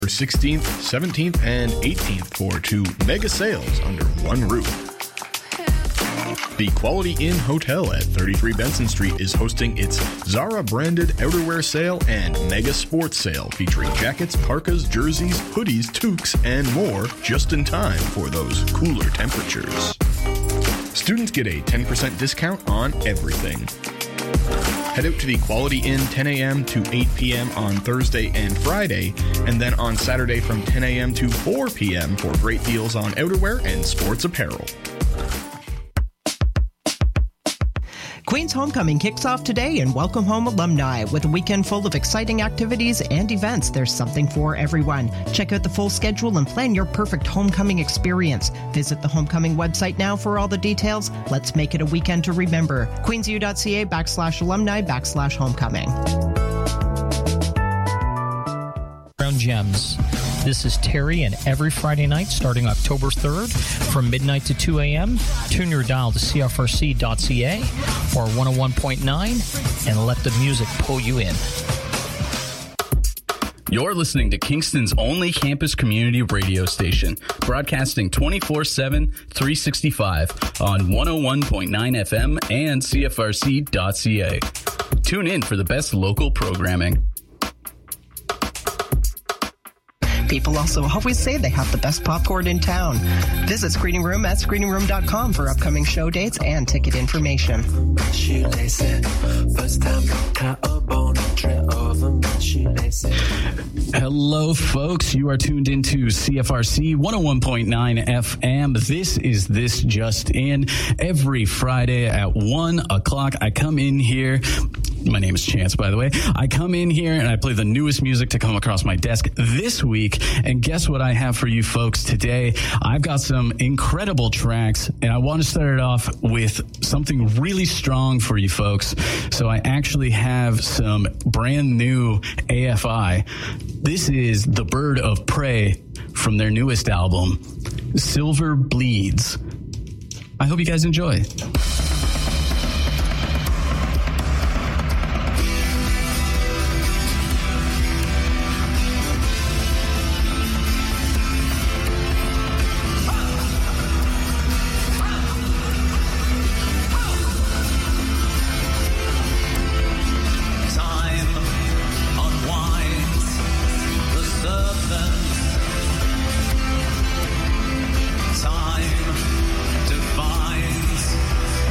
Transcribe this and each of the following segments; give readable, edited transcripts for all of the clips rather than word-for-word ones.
16th, 17th, and 18th for 2 mega sales under one roof. The Quality Inn Hotel at 33 Benson Street is hosting its Zara-branded outerwear sale and mega sports sale featuring jackets, parkas, jerseys, hoodies, toques, and more just in time for those cooler temperatures. Students get a 10% discount on everything. Head out to the Quality Inn 10 a.m. to 8 p.m. on Thursday and Friday, and then on Saturday from 10 a.m. to 4 p.m. for great deals on outerwear and sports apparel. Queen's Homecoming kicks off today in Welcome Home Alumni. With a weekend full of exciting activities and events, there's something for everyone. Check out the full schedule and plan your perfect homecoming experience. Visit the Homecoming website now for all the details. Let's make it a weekend to remember. queensu.ca/alumni/homecoming. Brown Gems. This is Terry, and every Friday night, starting October 3rd, from midnight to 2 a.m., tune your dial to CFRC.ca or 101.9 and let the music pull you in. You're listening to Kingston's only campus community radio station, broadcasting 24/7, 365 on 101.9 FM and CFRC.ca. Tune in for the best local programming. People also always say they have the best popcorn in town. Visit Screening Room at screeningroom.com for upcoming show dates and ticket information. Hello, folks. You are tuned into CFRC 101.9 FM. This is This Just In. Every Friday at 1 o'clock, I come in here. My name is Chance, by the way. I come in here and I play the newest music to come across my desk this week. And guess what I have for you folks today? I've got some incredible tracks, and I want to start it off with something really strong for you folks. So I actually have some brand new AFI. This is The Bird of Prey from their newest album, Silver Bleeds. I hope you guys enjoy. Time defines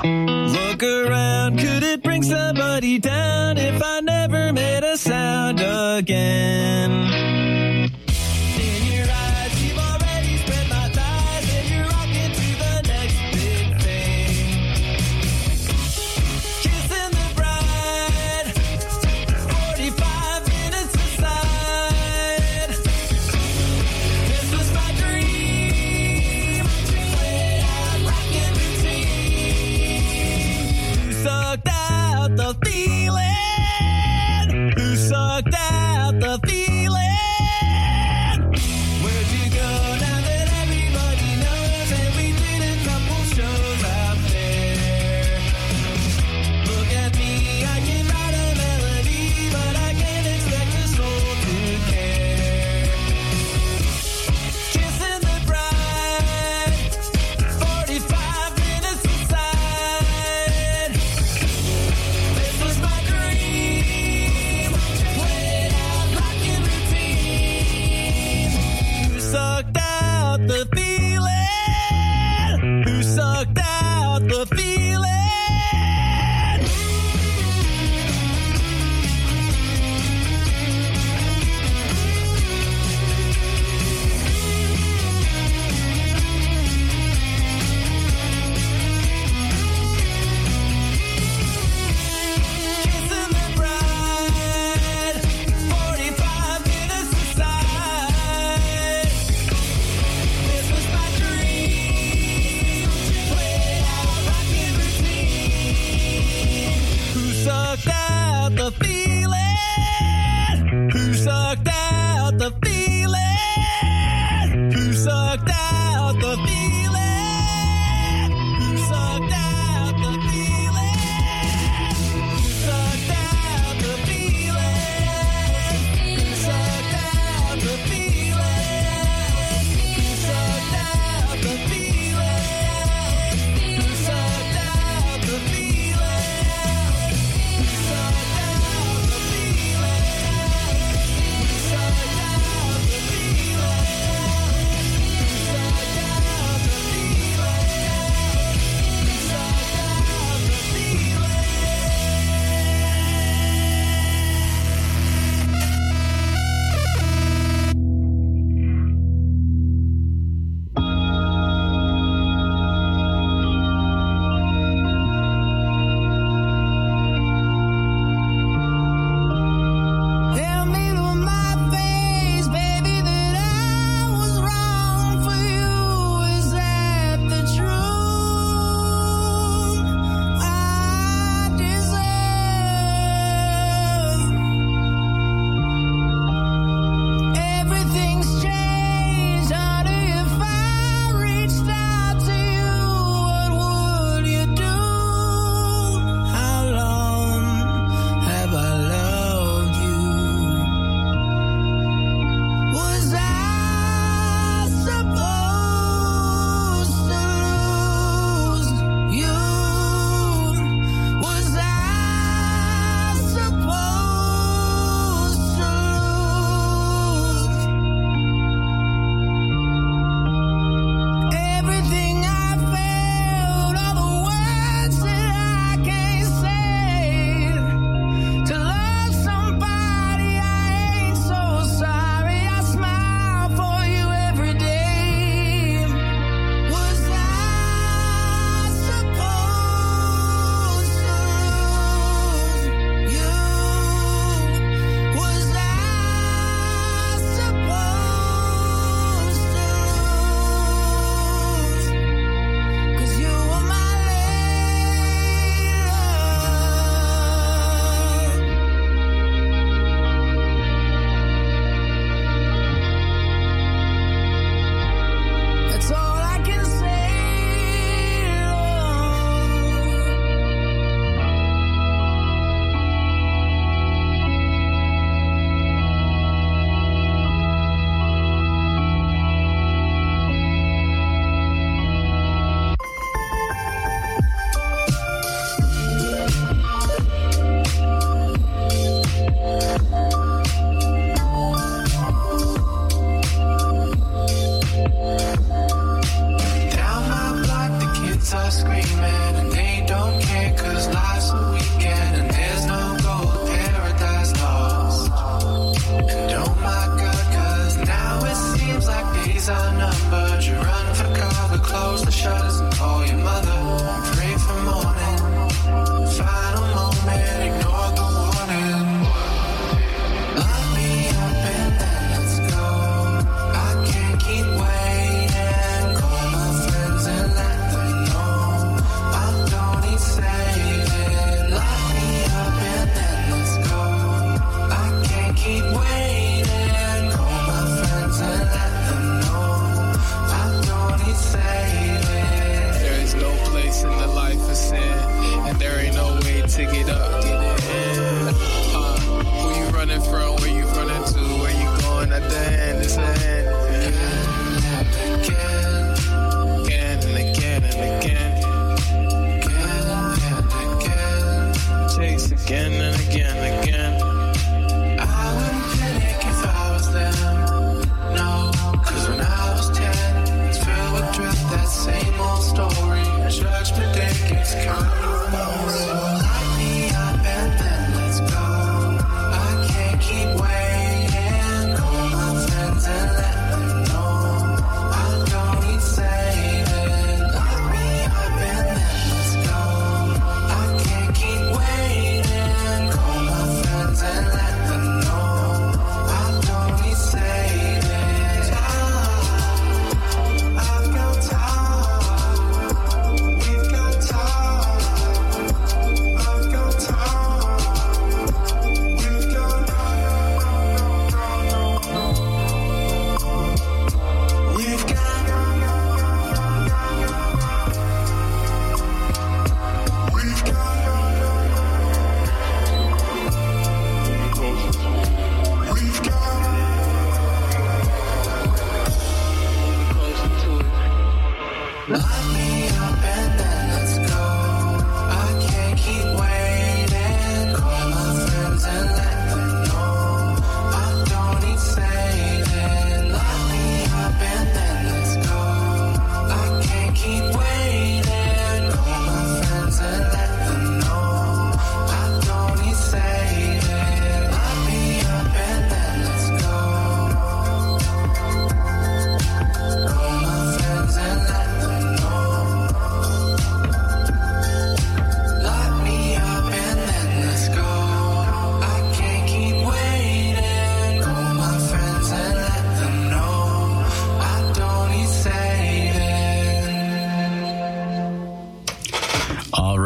Look around, could it bring somebody down if I never made a sound again? In your eyes, you've already spread my thighs, and you're rocking to the next big thing. Kissing the bride, 45 minutes aside. This was my dream, played out rockin' routine. Who sucked out the feeling? Who sucked out the feeling? Where'd you go now that everybody knows? And we did a couple shows out there. Look at me, I can write a melody, but I can't expect a soul to care. Kissing the bride, 45 minutes aside. This was my dream, played out rockin' routine. Who sucked out the feeling? Who sucked out the feeling? Kissing the bride, 45 minutes aside. This was my dream, played out rockin' routine.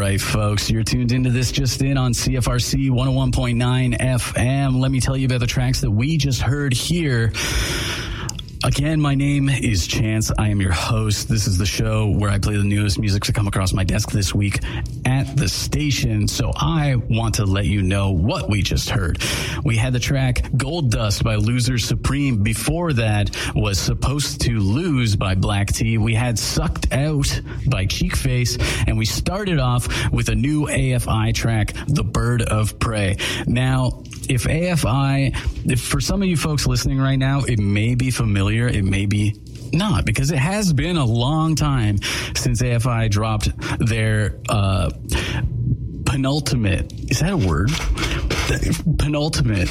right, folks. You're tuned into This Just In on CFRC 101.9 FM. Let me tell you about the tracks that we just heard here. Again, my name is Chance. I am your host. This is the show where I play the newest music to come across my desk this week at the station. So I want to let you know what we just heard. We had the track Gold Dust by Loser Supreme. Before that was Supposed to Lose by Black T. We had Sucked Out by Cheekface. And we started off with a new AFI track, The Bird of Prey. Now, if for some of you folks listening right now, it may be familiar, it may be not, because it has been a long time since AFI dropped their penultimate, is that a word? Penultimate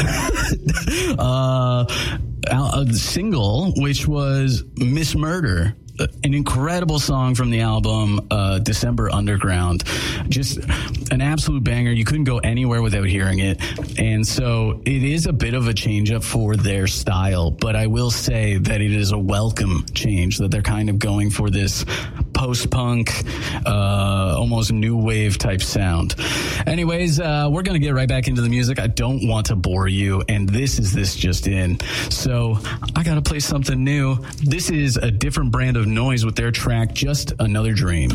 single, which was Miss Murder. An incredible song from the album December Underground. Just an absolute banger. You couldn't go anywhere without hearing it. And so it is a bit of a change up for their style, but I will say that it is a welcome change, that they're kind of going for this post-punk, almost new wave type sound. Anyways, we're going to get right back into the music. I don't want to bore you, and this just in. So I got to play something new. This is a different brand of Noise with their track Just Another Dream.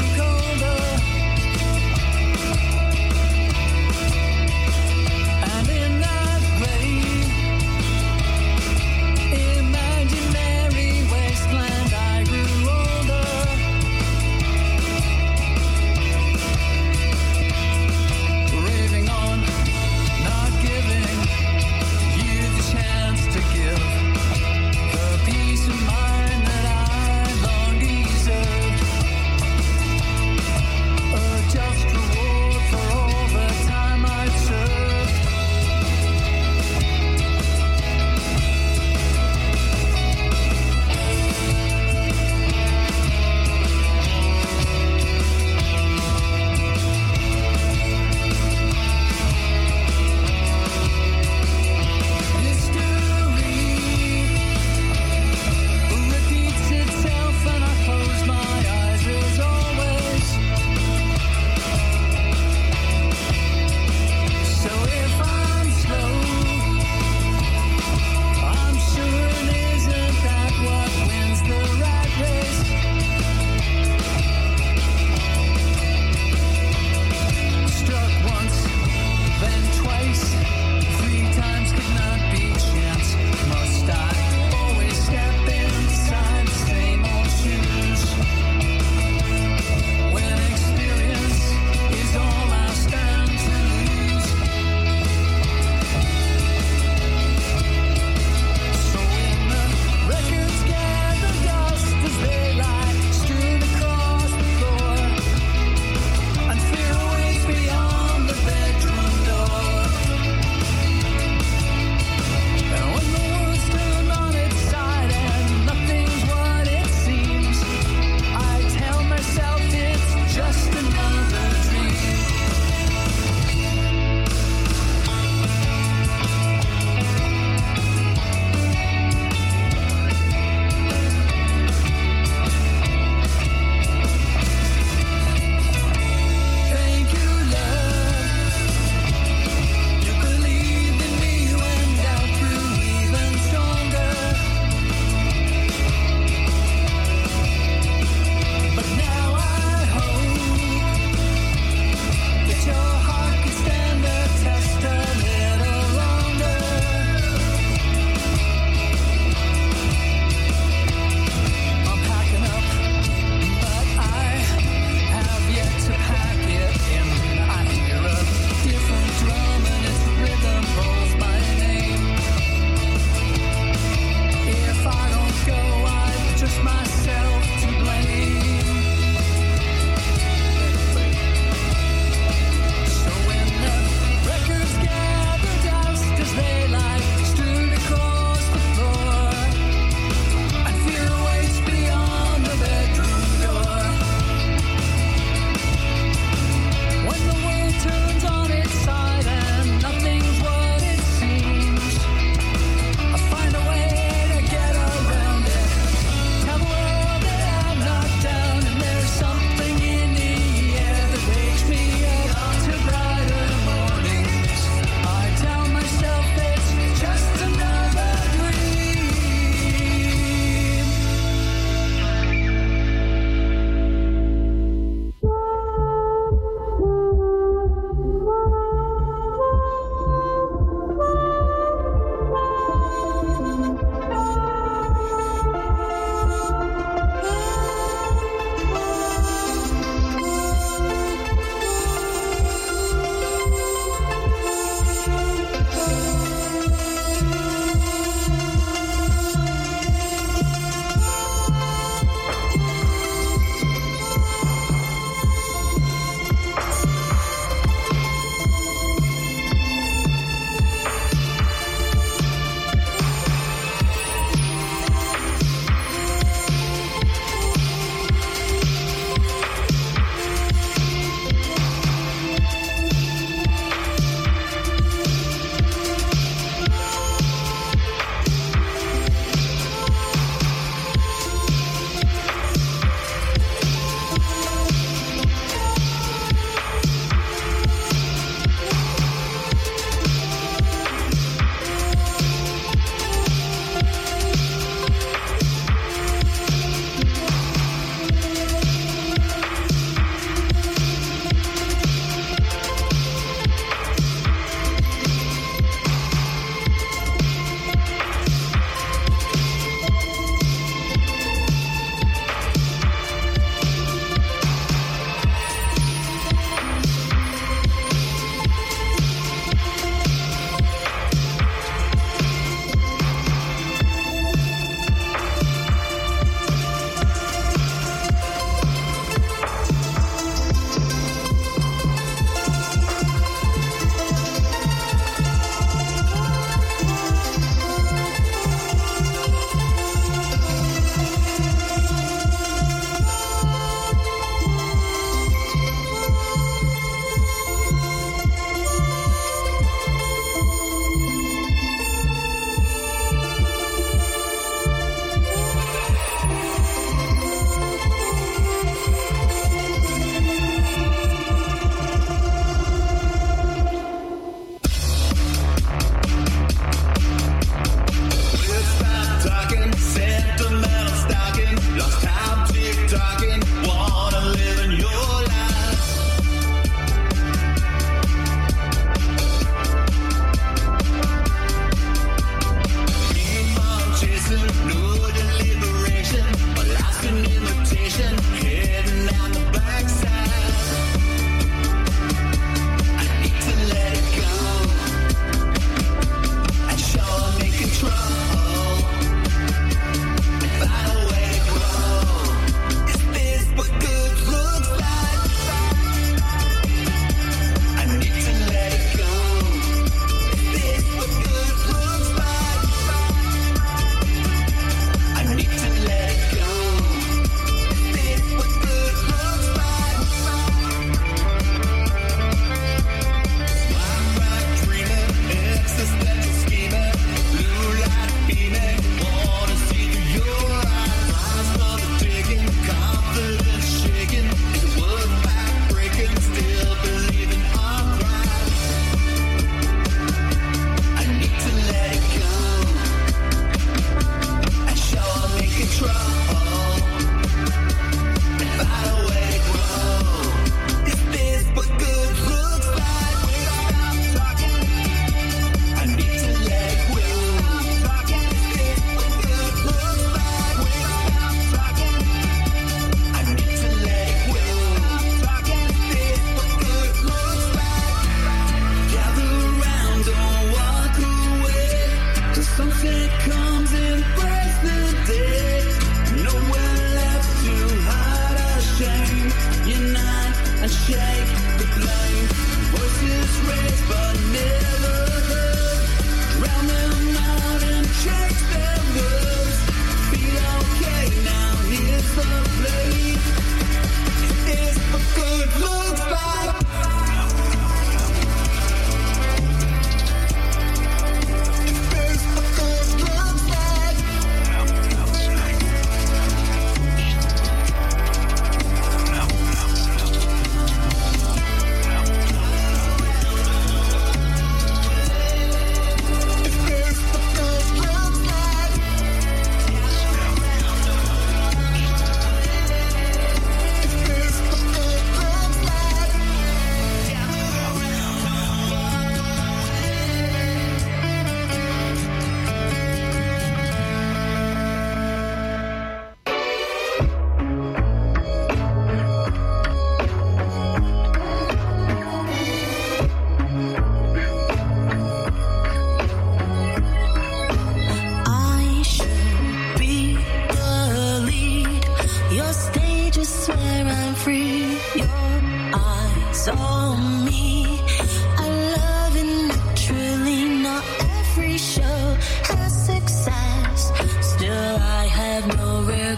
And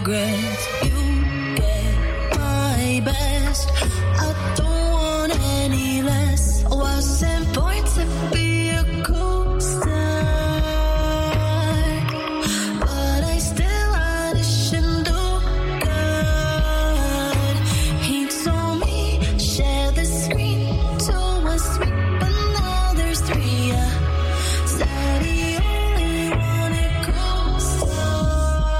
regrets. You get my best. I don't want any less. Wasn't born to be a co-star, but I still auditioned. Oh God, he told me share the screen. Told us we, but now there's three. Said he only wanted co-stars.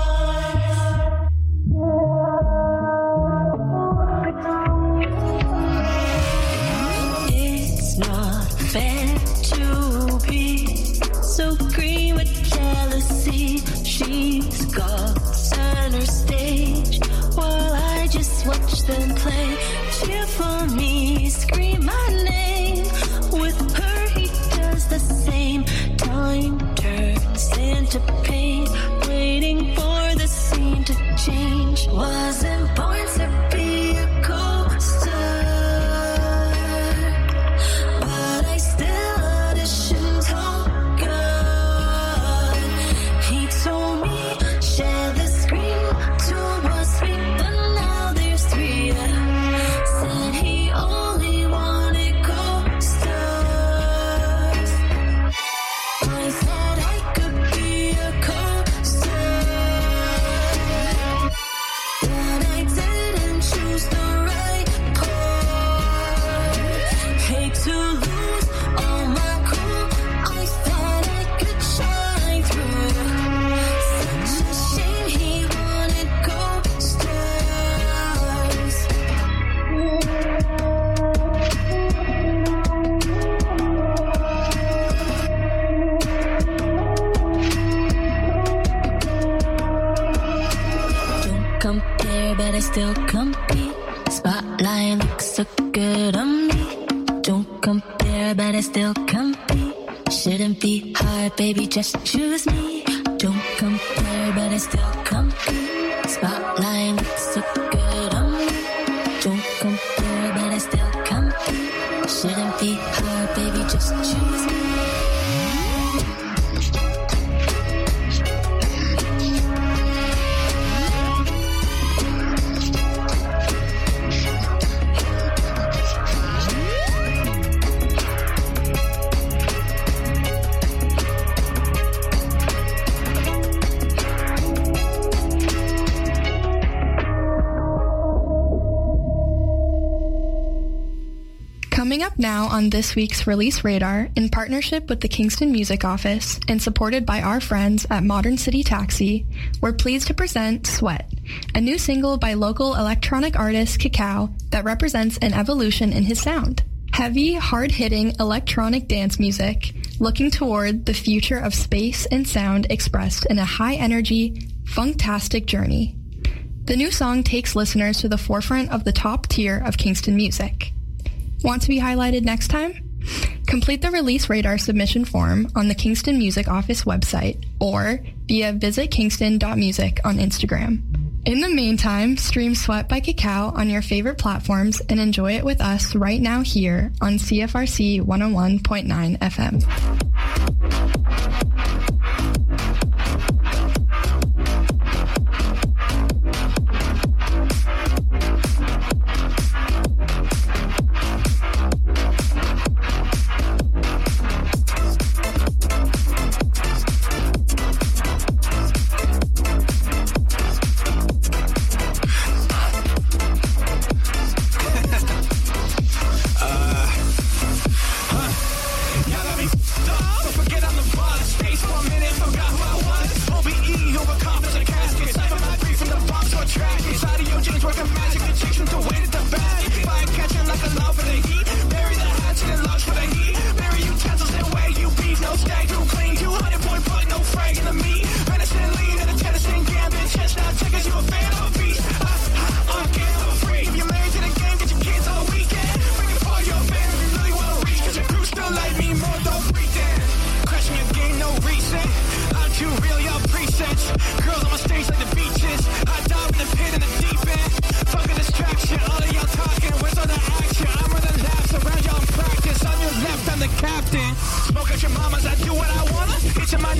It's not fair to be so green with jealousy. She's got center stage while I just watch them play. Cheer for me, scream my name. With her he does the same. Time turns into pain, waiting for the scene to change. Wasn't born to be a co-star, but I still auditioned. Oh God, he told me share the screen. Two was me, but now there's three. Said he only wanted co-stars. I said I could be a co-star, but I didn't choose the right part. Hate to lose all my cool. I thought I could shine through. Such a shame he wanted co-stars. Don't compare, but I still compete. Spotlight looks so good on me. Don't compare, but I still compete. Shouldn't be hard, baby, just choose me. Don't compare, but I still compete. Spotlight looks so good on me. Don't compare, but I still compete. Shouldn't be hard, baby, just choose me. Coming up now on this week's Release Radar, in partnership with the Kingston Music Office and supported by our friends at Modern City Taxi, we're pleased to present Sweat, a new single by local electronic artist Cacao that represents an evolution in his sound. Heavy, hard-hitting electronic dance music, looking toward the future of space and sound expressed in a high-energy, funktastic journey. The new song takes listeners to the forefront of the top tier of Kingston music. Want to be highlighted next time? Complete the Release Radar submission form on the Kingston Music Office website or via visitkingston.music on Instagram. In the meantime, stream Sweat by Cacao on your favorite platforms and enjoy it with us right now here on CFRC 101.9 FM. Girls on my stage like the beaches. I dive in the pit in the deep end. Fuck a distraction. All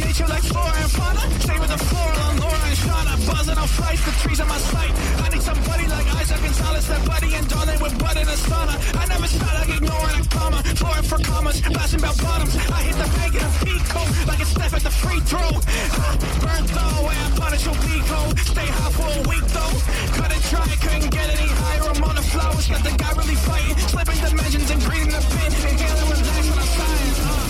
nature like flora and fauna. Stay with the floral on Laura and Shauna. Buzzing on flights, the trees on my sight. I need somebody like Isaac Gonzalez, that buddy and darling with butt in a sauna. I never stop like ignoring a comma. Flooring for commas, blasting about bottoms. I hit the bank in a Pico, like a step at the free throw. Burnt though, where I punish a week, oh. Stay high for a week though. Couldn't try, couldn't get any higher. I'm on the flowers, got the guy really fighting. Slipping dimensions and breathing the pin. Inhaling with life when I'm flying.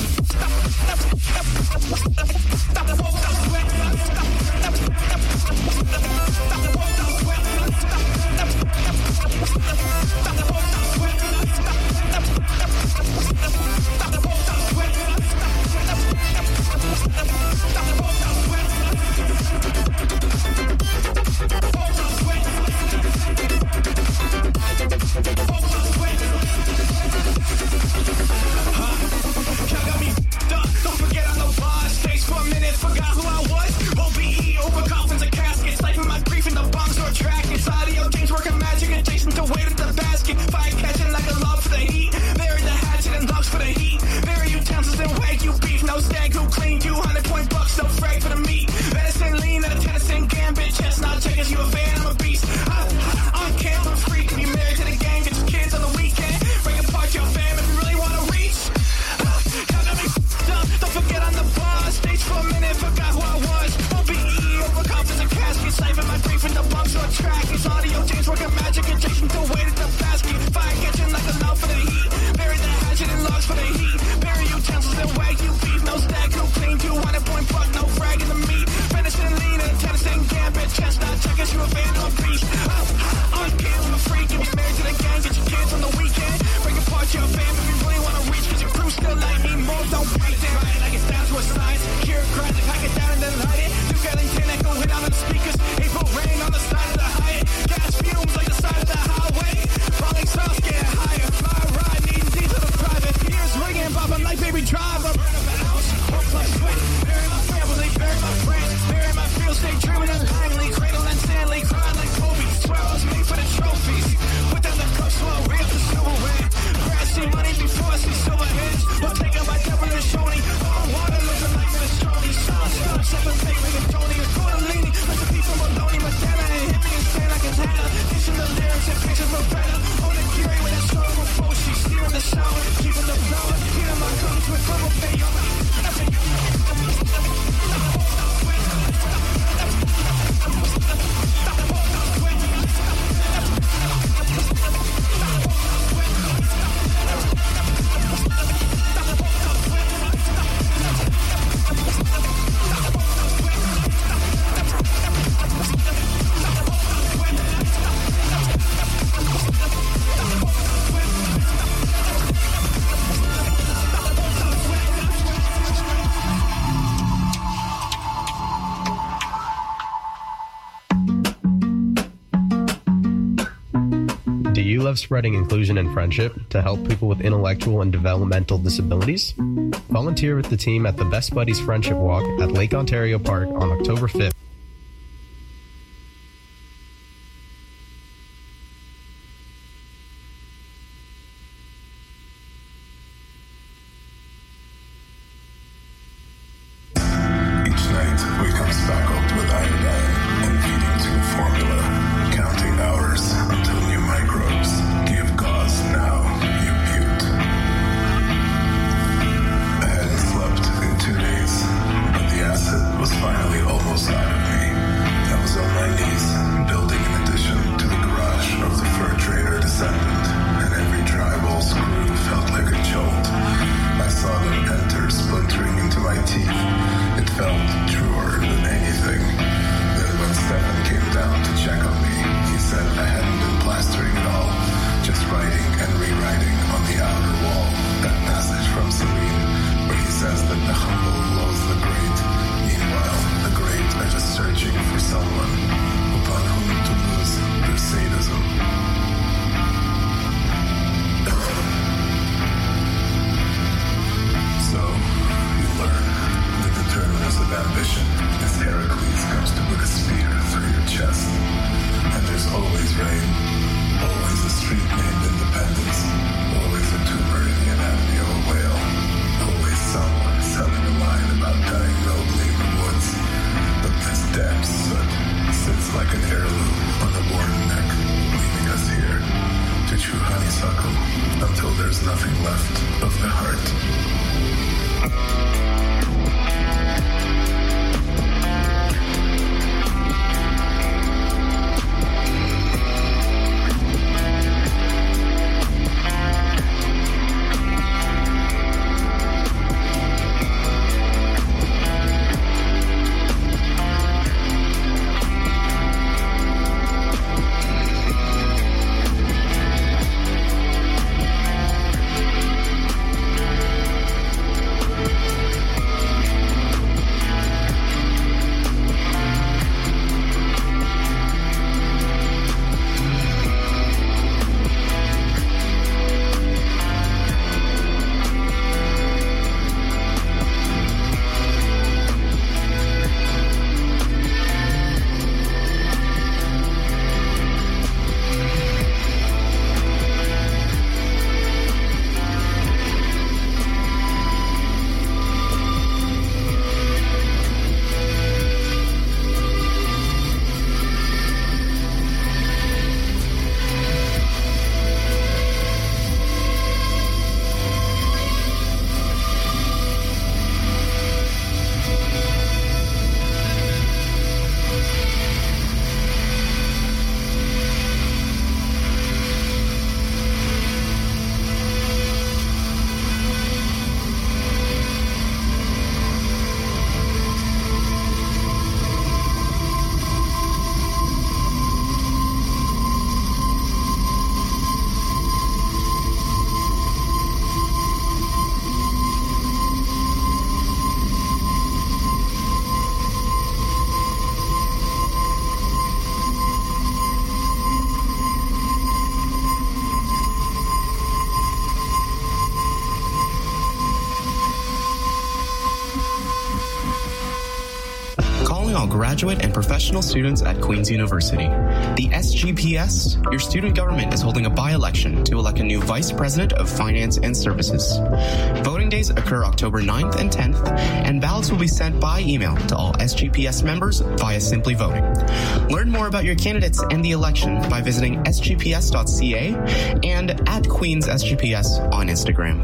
Don't forget I'm the boss. Stays for a minute, forgot who I was. OBE, over coffins and caskets. Life in my grief and the bombs are attracted. Audio games working magic and Jason to wait at the basket. Fire catching like a love for the heat. Bury the hatchet and loves for the heat. Bury utensils and wagyu beef. No stank who clean you. 100-point bucks, no frag for the meat. Venison lean and a Tennessee gambit. Chestnut checkers, you a fan, I'm a beast. On camp, I'm free. Can be married to the gang, get your kids on the weekend. Bring apart your fam if you really want to reach. Don't forget I'm the boss. Stage for a minute, forgot who I was. OBE, over coffins and caskets. Life in my grief and the bumps are attracted. Audio James working magic and Jason to wait at the basket. Fire catching like a love for the heat. Bury the hatchet and logs for the heat. Bury utensils and wagyu beef. No stack, no clean, 200-point buck, no frag in the meat. Venison lean and Tennessee gambit. Chestnut checkers, you a fan of a beast. On camp, I'm a freak. Get married to the gang, get your kids on the weekend. Bring apart your fam if you really want to reach. Cause your crew still like me, more don't break down. Like it's down to a science. Cure grind, pack it down and then light it. Duke Ellington echo hit on the speakers. April rain on the side of the Hyatt. Gas fumes like the side of the highway. Falling sauce getting higher. My ride needing diesel to private. Ears ringing, bobbing like baby driver. Burn up the house, hope like sweat. Bury my family, bury my friends. Bury my field, stay dreaming and Langley. Cradle and Stanley, crying like Kobe. Swear I was made for the trophies. Put down the cups while I real the silverware. Grass see money before I see silver heads. While taking my devil and showing. All water looking like minestrone. Sound stuff, sipping paper and Tony. Tortellini, recipe from Maloney. Montana and hippie and stand like Montana. Dishing the lyrics and pictures of better. On the Curie with a sword of a Foshi. Steering the shower, keeping the flower. Heating my guns with rubber pay. Do you love spreading inclusion and friendship to help people with intellectual and developmental disabilities? Volunteer with the team at the Best Buddies Friendship Walk at Lake Ontario Park on October 5th. Finally almost out. calling all graduate and professional students at Queen's University. The SGPS, your student government, is holding a by-election to elect a new Vice President of Finance and Services. Voting days occur October 9th and 10th, and ballots will be sent by email to all SGPS members via Simply Voting. Learn more about your candidates and the election by visiting sgps.ca and at Queen's SGPS on Instagram.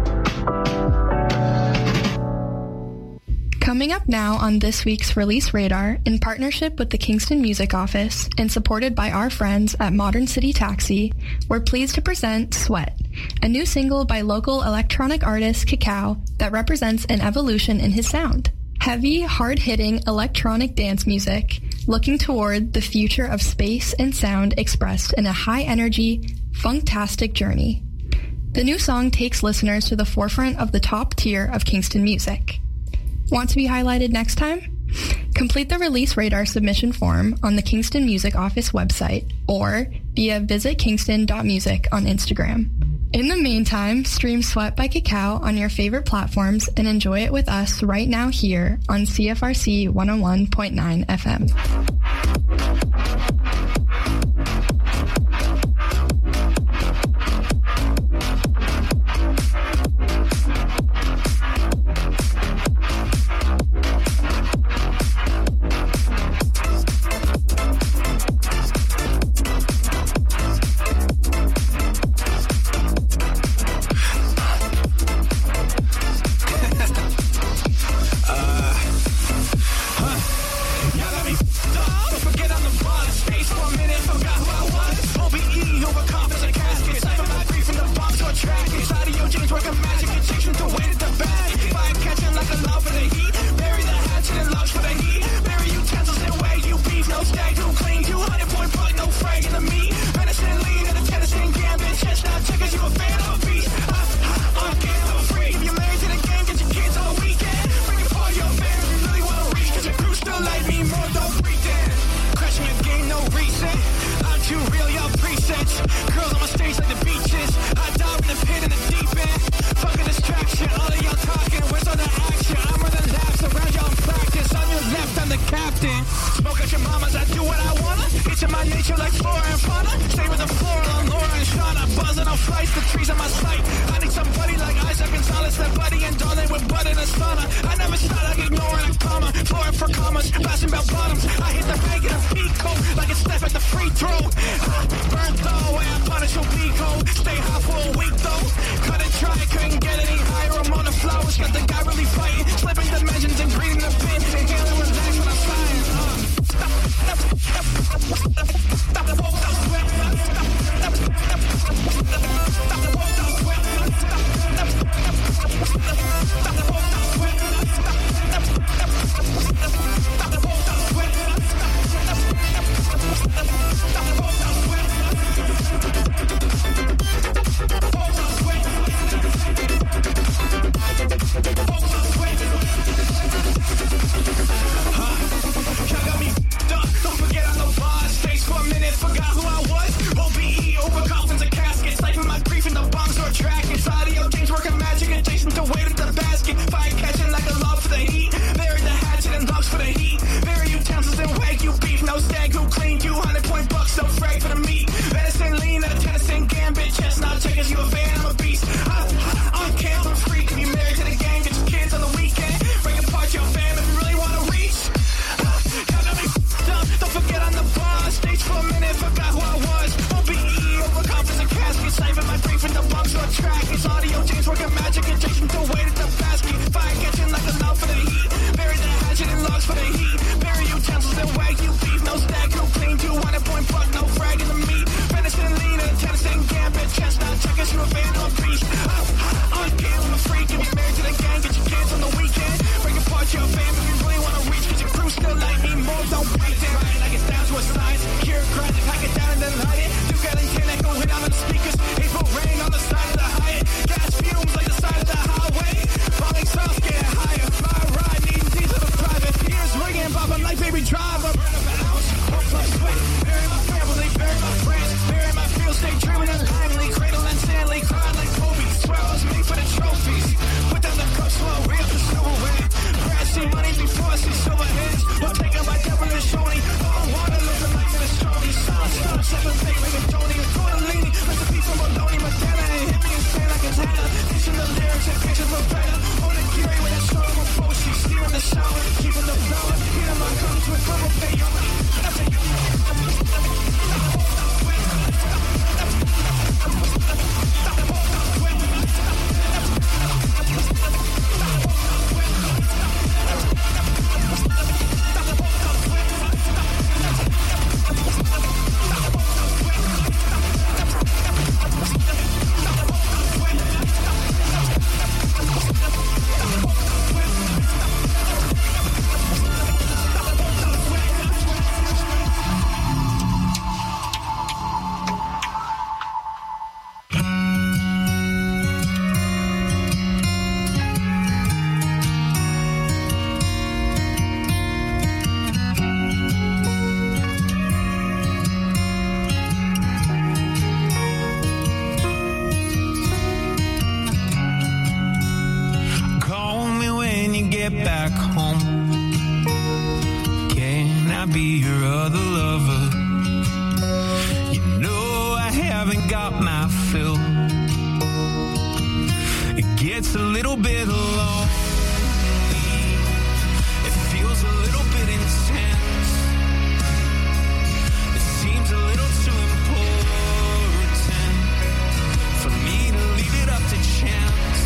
Coming up now on this week's Release Radar, in partnership with the Kingston Music Office and supported by our friends at Modern City Taxi, we're pleased to present Sweat, a new single by local electronic artist Cacao that represents an evolution in his sound. Heavy, hard-hitting electronic dance music, looking toward the future of space and sound expressed in a high-energy, funktastic journey. The new song takes listeners to the forefront of the top tier of Kingston music. Want to be highlighted next time? Complete the Release Radar submission form on the Kingston Music Office website or via visitkingston.music on Instagram. In the meantime, stream Sweat by Cacao on your favorite platforms and enjoy it with us right now here on CFRC 101.9 FM. Money before I see silver heads. We'll take back home? Can I be your other lover? You know I haven't got my fill. It gets a little bit lonely. It feels a little bit intense. It seems a little too important for me to leave it up to chance.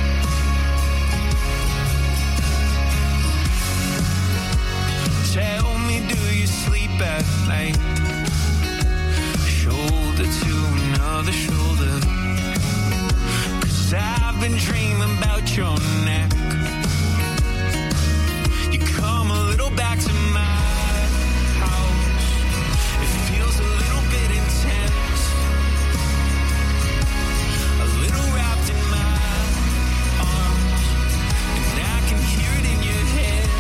Tell me, do you sleep at night? Shoulder to another shoulder. 'Cause I've been dreaming about your neck. You come a little back to my house. It feels a little bit intense. A little wrapped in my arms. And I can hear it in your head.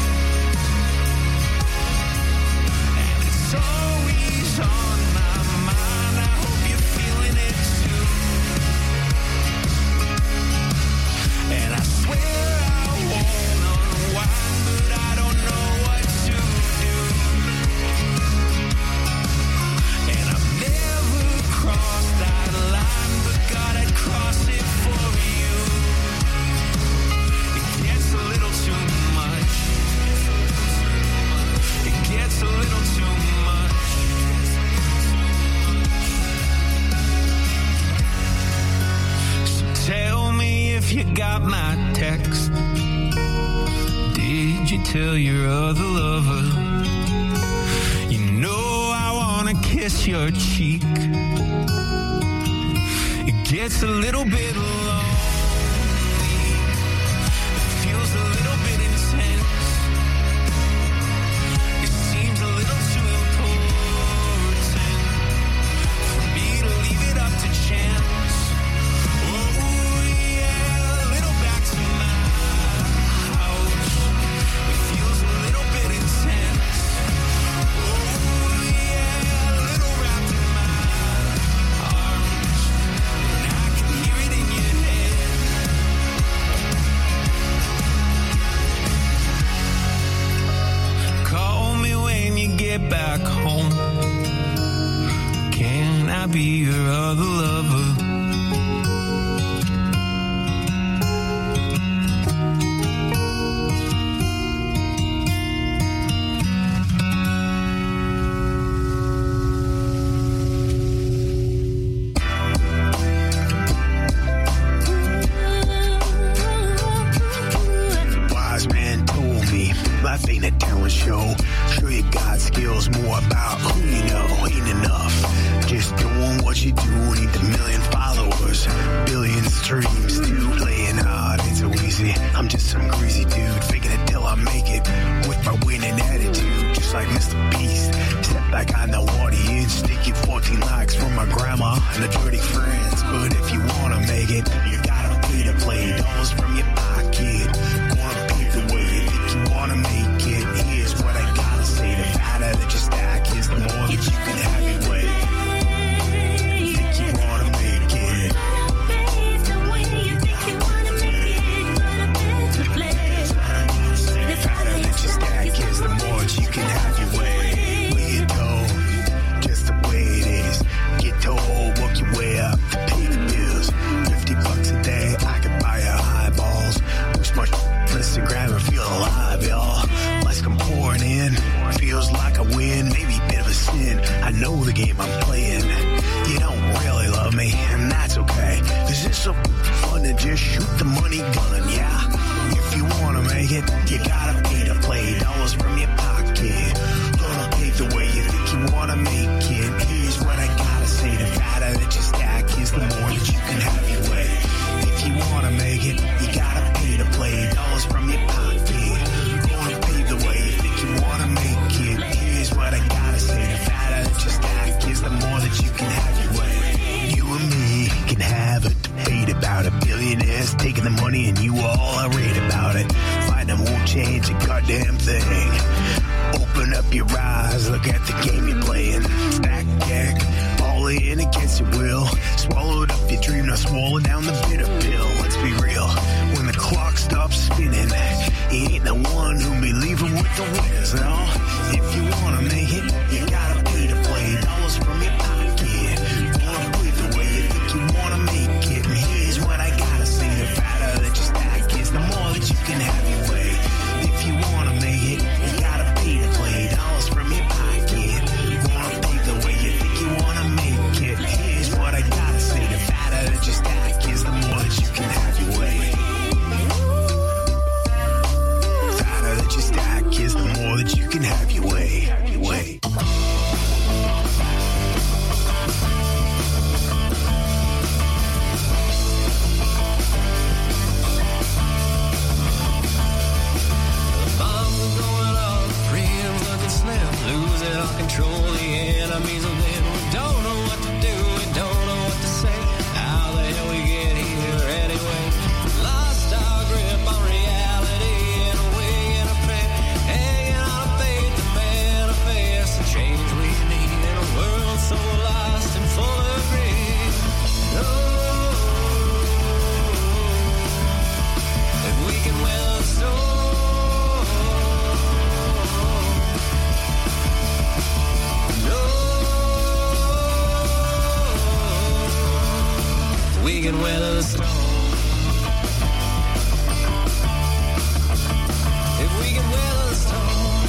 And it's always on my mind. I hope you're feeling it too. And I swear I won't unwind, but I don't know what to do. And I've never crossed that line, but God, I'd cross it for you. It gets a little too much. It gets a little too much. So tell me if you got my text. Did you tell your other lover? You know I wanna kiss your cheek. It gets a little bit lonely. It feels a little bit intense. It seems a little too important for me to leave it up to chance. Oh yeah, a little back to my house. It feels a little bit intense. Oh yeah, a little wrapped in my arms. And I can hear it in your head. Call me when you get back home. Can I be your other lover? Wise man told me life ain't a talent show. Sure you got skills, more about who you know ain't enough. Just doing what you do, need a million followers, billion streams, too. Playing hard ain't so easy. I'm just some greasy dude, faking it till I make it with my winning attitude, just like Mr. Beast. Step back on the audience, stick you 14 likes from my grandma and the dirty friends. But if you wanna make it, you gotta pay to play. Dollars from your pocket, wanna pave the way. If you wanna make it, here's what I gotta say. The fatter that you stack is the more that you can have your way. Think you wanna make it. The fatter that you stack is the more that you can have your way. Weirdo, just the way it is. Get told, work your way up to pay the bills. $50 a day, I could buy your eyeballs. Push my on Instagram and feel alive, y'all. Lights come pouring in, feels like a win, maybe a bit of a sin. I know the game I'm playing. You don't really love me, and that's okay. 'Cause it's so fun to just shoot the money gun, yeah. If you wanna make it, you gotta pay to play. Dollars from your pocket, gonna pave the way. You think you wanna make it, here's what I gotta say. The fatter that you stack is the more that you can have your way. If you wanna make it, you gotta pay to play. Dollars from your pocket, gonna pave the way. You think you wanna make it, here's what I gotta say. The fatter that you stack is the more that you can have your way. You and me can have a debate about it. Billionaires taking the money and you all irate about it. Find them won't change a goddamn thing. Open up your eyes, look at the game you're playing. Stack deck, all in against your will. Swallowed up your dream, now swallow down the bitter pill. Let's be real, when the clock stops spinning. It ain't the one who be leaving with the winners, no. If you wanna make it, you gotta pay to play. Dollars from your pocket. Wanna play the way you think you wanna make it. And here's what I gotta say: the fatter that you stack is, the more that you can have your way. If you wanna make it, you gotta pay to play. Dollars from your pocket. Wanna play the way you think you wanna make it. Here's what I gotta say: the fatter that you stack is, the more that you can have your way. Fatter that you stack is, the more that you can have your way. Losing all control, the enemies of men. We don't know what to do, we don't know what to say. How the hell we get here anyway? Lost our grip on reality and a wing and a prayer. Hanging on a faith to manifest the change we need in a world so lost and full of greed. Oh, if we can weather the storm. We can weather the storm. If we can weather the storm.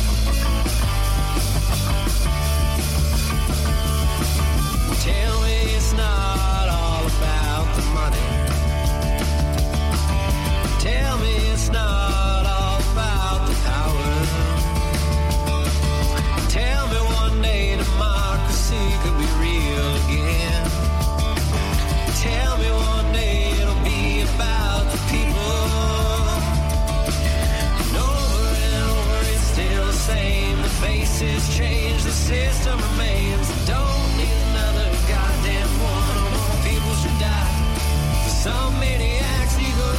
Tell me it's not all about the money. Tell me it's not all about the power. Tell me one day democracy could be real again. Tell me one day it'll be about the people. And over it's still the same. The faces change, the system remains. Don't need another goddamn war. No more people should die. Some maniacs you go.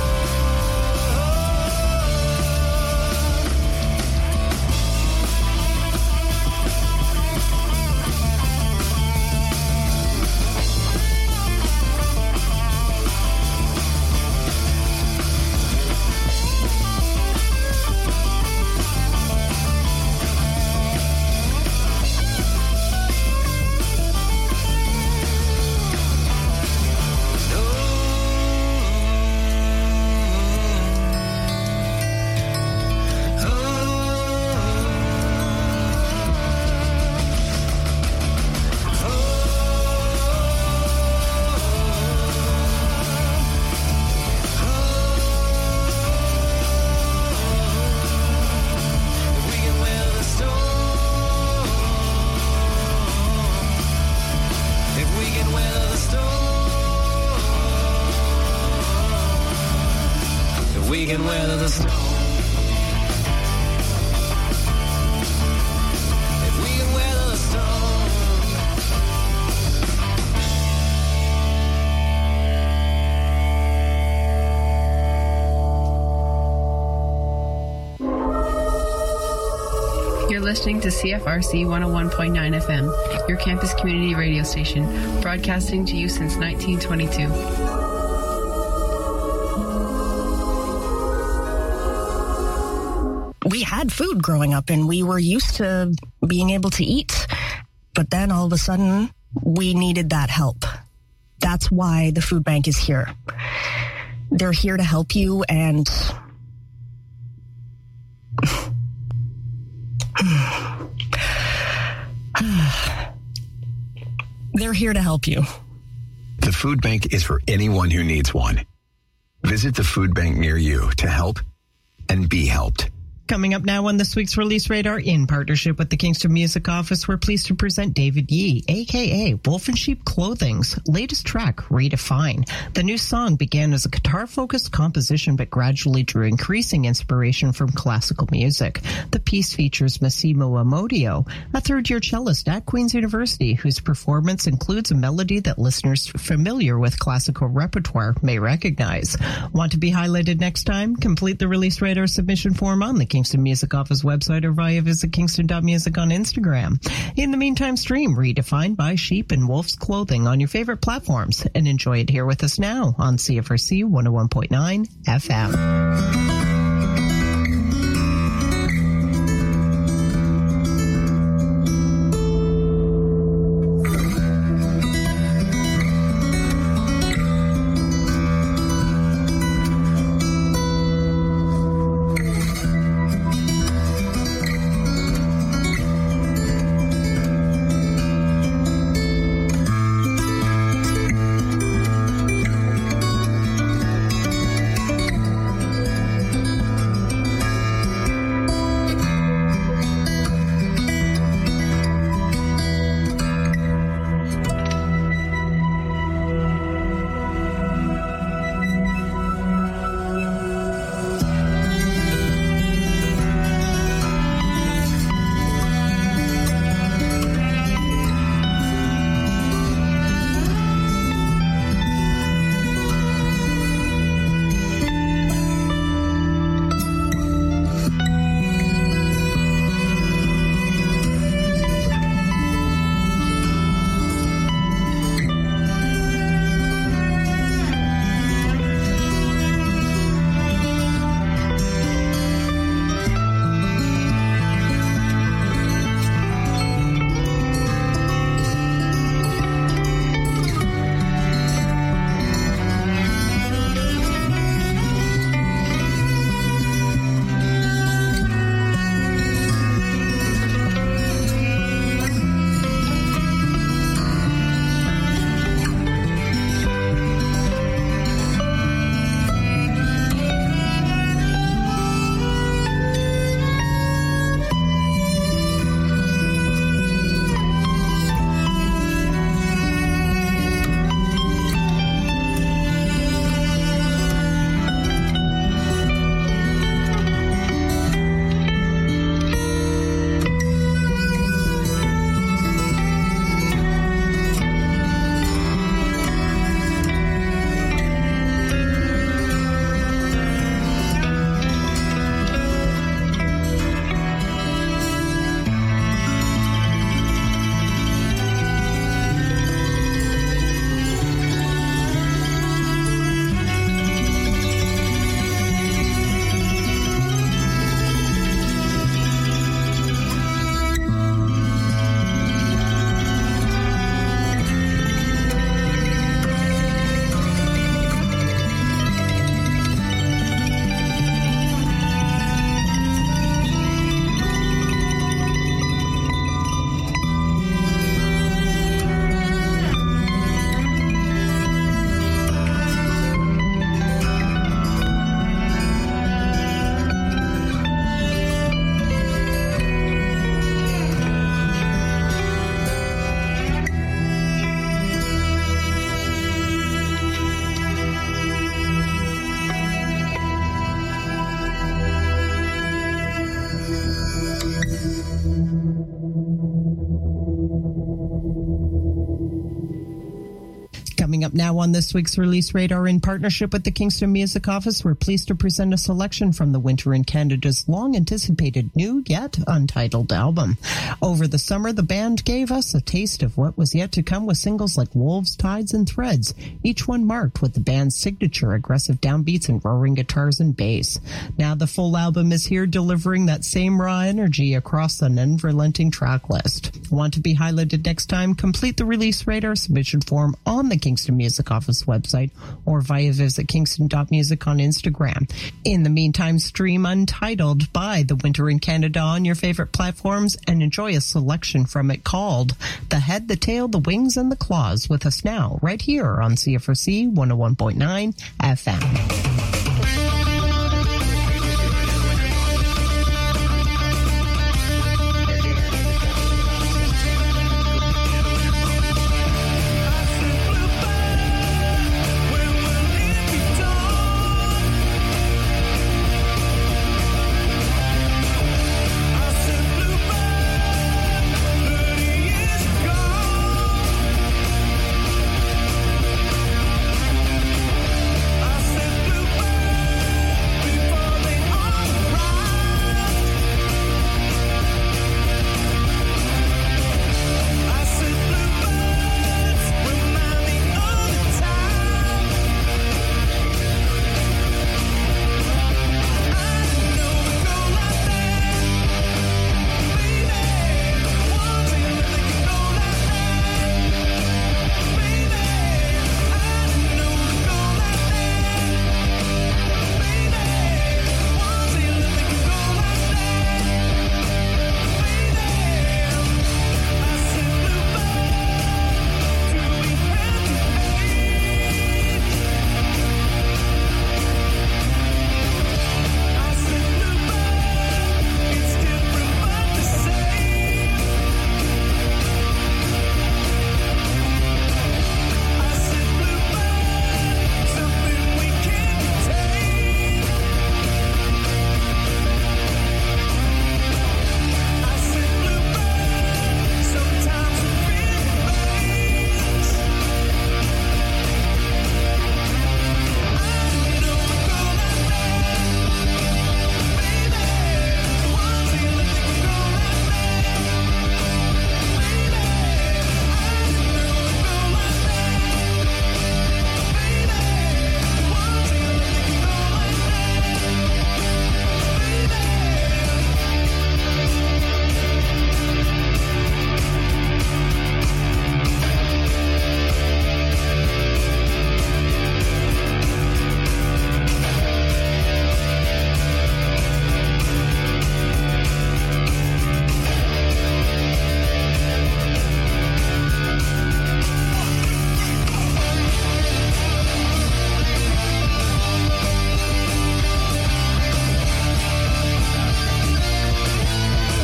We can weather the storm. If we can weather the storm. You're listening to CFRC 101.9 FM, your campus community radio station, broadcasting to you since 1922. We had food growing up and we were used to being able to eat. But then all of a sudden, we needed that help. That's why the food bank is here. They're here to help you and they're here to help you. The food bank is for anyone who needs one. Visit the food bank near you to help and be helped. Coming up now on this week's Release Radar, in partnership with the Kingston Music Office, we're pleased to present David Yee, a.k.a. Wolf and Sheep Clothing's latest track, Redefine. The new song began as a guitar-focused composition, but gradually drew increasing inspiration from classical music. The piece features Massimo Amodio, a third-year cellist at Queen's University, whose performance includes a melody that listeners familiar with classical repertoire may recognize. Want to be highlighted next time? Complete the Release Radar submission form on the Kingston Music Office website or via visit kingston.music on Instagram. In the meantime, stream Redefined by Sheep in Wolf's Clothing on your favorite platforms and enjoy it here with us now on CFRC 101.9 FM. Coming up now on this week's Release Radar, in partnership with the Kingston Music Office, we're pleased to present a selection from the Winter in Canada's long-anticipated new yet untitled album. Over the summer, the band gave us a taste of what was yet to come with singles like Wolves, Tides, and Threads, each one marked with the band's signature aggressive downbeats and roaring guitars and bass. Now the full album is here, delivering that same raw energy across an unrelenting track list. Want to be highlighted next time? Complete the Release Radar submission form on the Kingston Music Office website or via visit kingston.music on Instagram. In the meantime, stream Untitled by The Winter in Canada on your favorite platforms and enjoy a selection from it called The Head, the Tail, the Wings, and the Claws with us now right here on CFRC 101.9 FM.